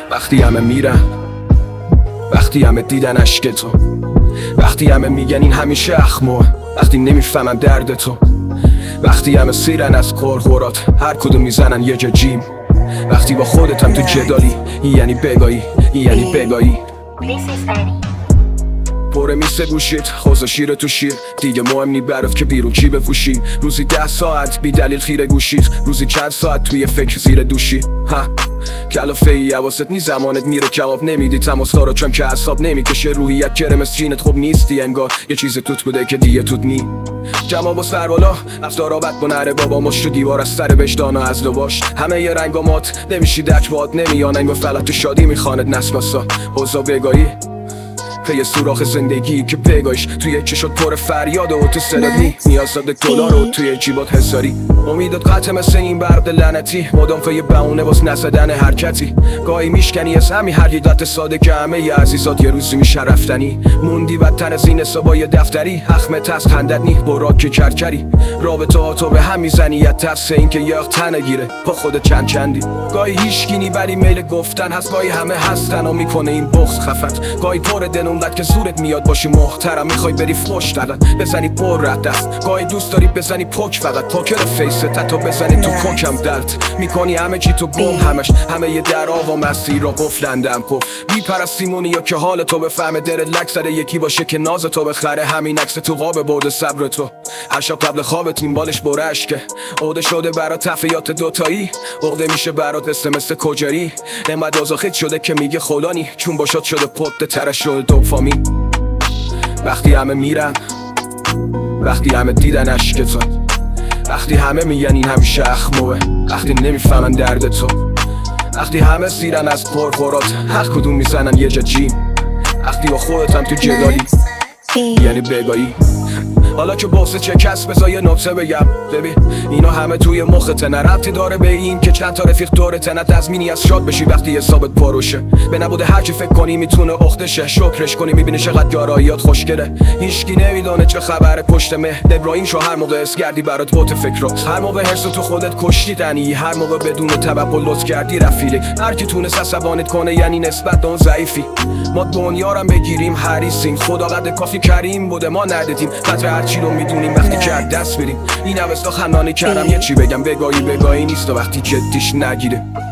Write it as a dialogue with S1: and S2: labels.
S1: وقتی همه میرن، وقتی همه دیدن عشق تو، وقتی همه میگن این همیشه اخموه، وقتی نمیفهمن درد تو، وقتی همه سیرن از قرقرات هر کدوم میزنن یه جا جیم، وقتی با خودتم تو جدالی، این یعنی بگایی، این یعنی بگایی. پره میسه گوشید خوزا شیر تو شیر، دیگه مهم نی برات که بیرون چی بفوشی. روزی 10 ساعت بی دلیل خیره گوشید، روزی چند ساعت توی فکر زیر دوشی. ها کلافه ای حواست نی زمانت میره جواب نمیدی تماسا رو، چون که اعصاب نمیکشه روحیت کرمس چینت خوب نیستی، انگار یه چیز توت بوده که دیگه توت نی. جمع با سر بالا افطار آبت با نره بابا، مشت و دیوار از سر وجدان و از لباش، همه یه رنگ و مات نمیشی دک باد نمیان، انگار فلت و شادی میخواند نسمسا. اوزا بگایی پی سوراخ زندگی که بگاش توی چشات پر فریاد و تو سلبی، نیاز داده دلار و توی جیبات حساری. امیدت قطع مثل این برق لعنتی، مدام فی بهونه واس نزدن حرکتی. گاهی میشکنی از همین حقیقت ساده که همه ی عزیزات یه روزی میشه رفتنی. موندی بدتر از این حسابای دفتری، حخمت از خندت نی براک که کرکری. رابطه ها تو به هم میزنی یه ترس این که یه تنه گیره با خودت چند چندی. گاهی هیشگینی ولی میل گفتن هست، گاهی همه هستن و میکنه این بغض خفت. گاهی پر دنوندت که زورت میاد باشی محترم، میخوای بری فوش دادن بزنی پر رد دست. گاهی دوست داری بزنی پوک فقط پوکر فیست تا بزنی تو کوکم درد میکنی همه چی تو گم، همه یه درا و مسیر را قفلندم پف. میپرستیمونی یا که حال تو بفهمه درت لک زده یکی باشه که ناز تو بخره، همین عکس تو قاب برده صبر تو. هر شب قبل خوابت این بالش بره اشکه، عقده شده برات تفیات دوتایی، عقده میشه برات مثل کجاری. نمد آزاخت شده که میگه خلانی، چون باشد شده پد ترش شده دوپامین. وقتی همه میرن، وقتی همه دیدن عشق تو، وقتی همه میگن این همیشه اخموه، وقتی نمیفهمن درد تو، وقتی همه سیرن از قرقرات هر کدوم میزنن یه جا جیم، وقتی با خودتم تو جدالی یعنی بگایی. حالا که باسه چه کس بذار یه نکته بگم، ببین اینا همه توی مخته، نه ربطی داره به این که چند تا رفیق دورته، نه تضمینی از شاد بشی وقتی حسابت پروشه. به نبوده هر کی فکر کنی میتونه اختشه، شکرش کنی میبینی چقدر یاراییات خوشگله. هیچکی نمیدونه چه خبره پشت مهد ابراهیم شو، هر موقع اسگردی برات بوت فکرات، هر موقع حرص تو خودت کشتی دنی، هر موقع بدون توقع لطف کردی رفیقی. هر کی تونست عصبانیت کنه یعنی نسبت به اون ضعیفی. ما دنیا رو بگیریم حریصیم، خدا قد کافی کریم بوده ما ندیدیم، قدر هر چی رو میدونیم وقتی که از دست بریم. این اوستا خنانی کردم یه چی بگم، بگایی نیست و وقتی جدیش نگیره.